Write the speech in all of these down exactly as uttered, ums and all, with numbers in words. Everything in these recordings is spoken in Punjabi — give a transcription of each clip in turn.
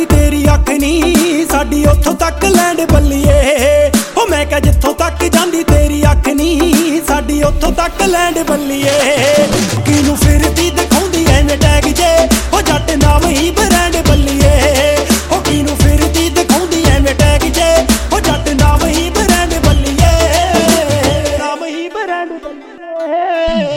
ਜਾਂਦੀ ਤੇਰੀ ਅੱਖ ਨੀ ਸਾਡੀ ਉੱਥੋਂ ਤੱਕ ਲੈਂਡ ਬੱਲੀਏ। ਹੋ ਮੈਂ ਕਿਹਾ ਜਿੱਥੋਂ ਤੱਕ ਜਾਂਦੀ ਤੇਰੀ ਅੱਖ ਨੀ ਸਾਡੀ ਉੱਥੋਂ ਤੱਕ ਲੈਂਡ ਬੱਲੀਏ। ਕਿਨੂੰ ਫਿਰਦੀ ਦਿਖਾਉਂਦੀ ਐਵੇਂ ਟੈਗ ਜੇ ਉਹ ਜੱਟ ਨਾਮ ਹੀ ਬ੍ਰਾਂਡ ਬੱਲੀਏ। ਹੋ ਕਿਨੂੰ ਫਿਰਦੀ ਦਿਖਾਉਂਦੀ ਐਵੇਂ ਟੈਗ ਜੇ ਉਹ ਜੱਟ ਨਾਮ ਹੀ ਬ੍ਰਾਂਡ ਬੱਲੀਏ। ਨਾਮ ਹੀ ਬ੍ਰਾਂਡ ਬੱਲੀਏ।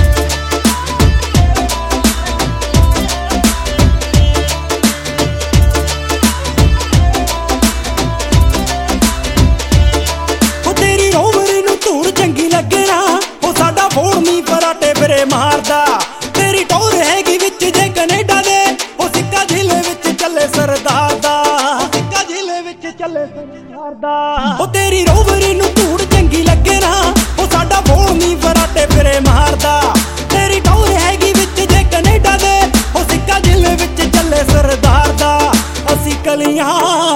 ਮਾਰਦਾ ਤੇਰੀ ਟੋਰ ਹੈਗੀ ਵਿੱਚ ਜੇ ਕੈਨੇਡਾ ਦੇ ਉਹ ਸਿੱਕਾ ਜ਼ਿਲ੍ਹੇ ਵਿੱਚ ਚੱਲੇ ਸਰਦਾਰ ਦਾ। ਸਿੱਕਾ ਜ਼ਿਲ੍ਹੇ ਵਿੱਚ ਚੱਲੇ ਸਰਦਾਰ ਦਾ। ਉਹ ਤੇਰੀ ਰੋਵਰ ਨੂੰ ਧੂੜ ਚੰਗੀ ਲੱਗੇ ਨਾ ਉਹ ਸਾਡਾ ਫੋਨ ਨਹੀਂ ਫਰਾਟੇ ਫਿਰੇ ਮਾਰਦਾ। ਤੇਰੀ ਟੋਰ ਹੈਗੀ ਵਿੱਚ ਜੇ ਕੈਨੇਡਾ ਦੇ ਉਹ ਸਿੱਕਾ ਜ਼ਿਲ੍ਹੇ ਵਿੱਚ ਚੱਲੇ ਸਰਦਾਰ ਦਾ। ਅਸੀਂ ਕਲੀਆਂ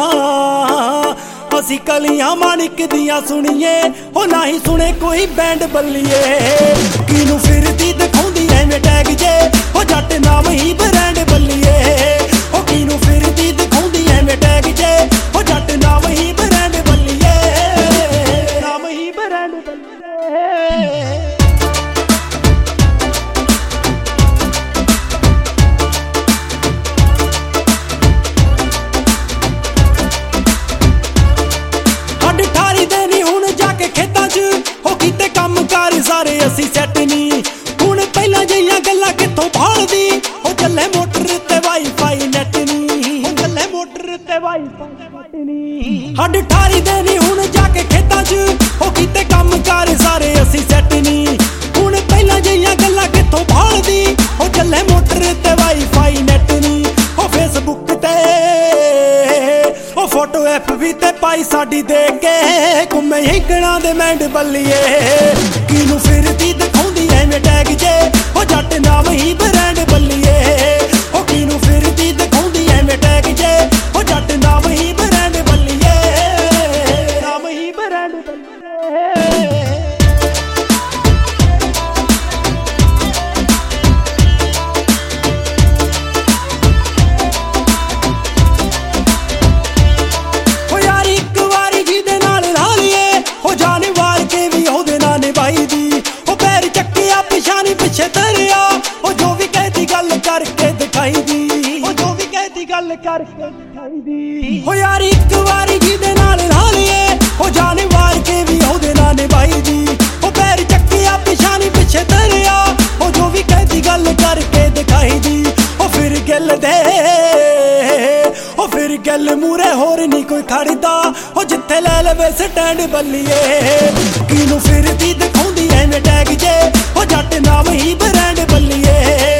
ਅਸੀਂ ਕਲੀਆਂ ਮਾਣਿਕ ਦੀਆਂ ਸੁਣੀਏ ਉਹ ਨਾ ਹੀ ਸੁਣੇ ਕੋਈ ਬੈਂਡ ਬੱਲੀਏ। ਕਿਨੂੰ ਫਿਰਦੀ ਦਿਖਾਉਂਦੀ ਐਵੇਂ ਟੈਗ ਜੇ ਉਹ ਜੱਟ ਨਾਮ ਹੀ ਬ੍ਰਾਂਡ ਬੱਲੀਏ। ਉਹ ਕਿਨੂੰ ਫਿਰਦੀ ਦਿਖਾਉਂਦੀ ਐਵੇਂ ਟੈਗ ਜੇ ਉਹ ਜੱਟ ਨਾਮ ਹੀ ਬ੍ਰਾਂਡ ਬੱਲੀਏ। ਨਾਮ ਹੀ ਬ੍ਰਾਂਡ ਬੱਲੀਏ। ਸਾਰੇ ਅਸੀਂ ਸੈੱਟ ਨੀ ਹੁਣ ਪਹਿਲਾਂ ਜਿਹੀਆਂ ਗੱਲਾਂ ਕਿੱਥੋਂ ਭਾਲਦੀ ਉਹ ਚੱਲੇ ਮੋਟਰ ਤੇ ਵਾਈਫਾਈ ਨੈਟ ਨੀ। ਉਹ ਚੱਲੇ ਮੋਟਰ ਤੇ ਵਾਈਫਾਈ ਨੈਟ ਨੀ। ਹੱਡ ਠਾਰੀ ਦੇ ਨੀ ਹੁਣ ਜਾ ਕੇ ਖੇਤਾਂ 'ਚ ਉਹ ਕੀਤੇ ਕੰਮ ਕਾਰ ਸਾਰੇ ਅਸੀਂ ਸੈੱਟ ਨੀ ਹੁਣ ਪਹਿਲਾਂ ਜਿਹੀਆਂ ਗੱਲਾਂ ਕਿੱਥੋਂ ਭਾਲਦੀ ਉਹ ਚੱਲੇ ਮੋਟਰ ਤੇ ਵਾਈਫਾਈ ਨੈਟ ਨੀ। ਉਹ ਫੇਸਬੁੱਕ ਤੇ ਉਹ ਫੋਟੋ ਐਫ ਵੀ ਤੇ ਪਾਈ ਸਾਡੀ ਦੇਖ ਕੇ ਘੁੰਮੇ ਹਿੰਕਣਾ ਦੇ ਮੈਂਡ ਬੱਲੀਏ। ਕਿਨੂੰ ਫਿਰਦੀ ਦਿਖਾਉਂਦੀ ਐਵੇਂ ਟੈਗ ਜੇ ਉਹ ਜੱਟ ਨਾਮ ਹੀ ਬ੍ਰਾਂਡ ਬੱਲੀਏ। ਉਹ ਕਿਨੂੰ ਫਿਰਦੀ ਦਿਖਾਉਂਦੀ ਐਵੇਂ ਟੈਗ ਜੇ ਉਹ ਜੱਟ ਨਾਮ ਹੀ ਬ੍ਰਾਂਡ ਬੱਲੀਏ। ਨਾਮ ਹੀ ਬ੍ਰਾਂਡ ਬੱਲੀਏ। ਪਿੱਛੇ ਤਰਿਆ ਉਹ ਜੋ ਵੀ ਕਹਿਦੀ ਗੱਲ ਕਰਕੇ ਦਿਖਾਈ ਦੀ। ਉਹ ਜੋ ਵੀ ਕਹਿਦੀ ਗੱਲ ਕਰਕੇ ਦਿਖਾਈ ਦੀ। ਹੋ ਯਾਰ ਇੱਕ ਵਾਰੀ ਜਿਹਦੇ ਨਾਲ ਲਾ ਲਈਏ ਉਹ ਜਾਨ ਵਾਰ ਕੇ ਵੀ ਉਹਦੇ ਨਾਲ ਨਿਭਾਈ ਦੀ। ਉਹ ਪੈਰ ਚੱਕਿਆ ਪਿਛਾਣੀ ਪਿੱਛੇ ਤਰਿਆ ਉਹ ਜੋ ਵੀ ਕਹਿਦੀ ਗੱਲ ਕਰਕੇ ਦਿਖਾਈ ਦੀ। ਉਹ ਫਿਰ ਗਿੱਲ ਦੇ ਉਹ ਫਿਰ ਗਿੱਲ ਮੂਰੇ ਹੋਰ ਨਹੀਂ ਕੋਈ ਖੜਦਾ ਉਹ ਜਿੱਥੇ ਲੈ ਲਵੇ ਸਟੈਂਡ ਬੱਲੀਏ। ਕਿਨੂੰ ਫਿਰਦੀ ਦਿਖਾਉਂਦੀ ਐਵੇਂ ਟੈਗ ਜੇ ਉਹ ਜੱਟ ਨਾਮ ਹੀ ਬ੍ਰਾਂਡ ਬੱਲੀਏ।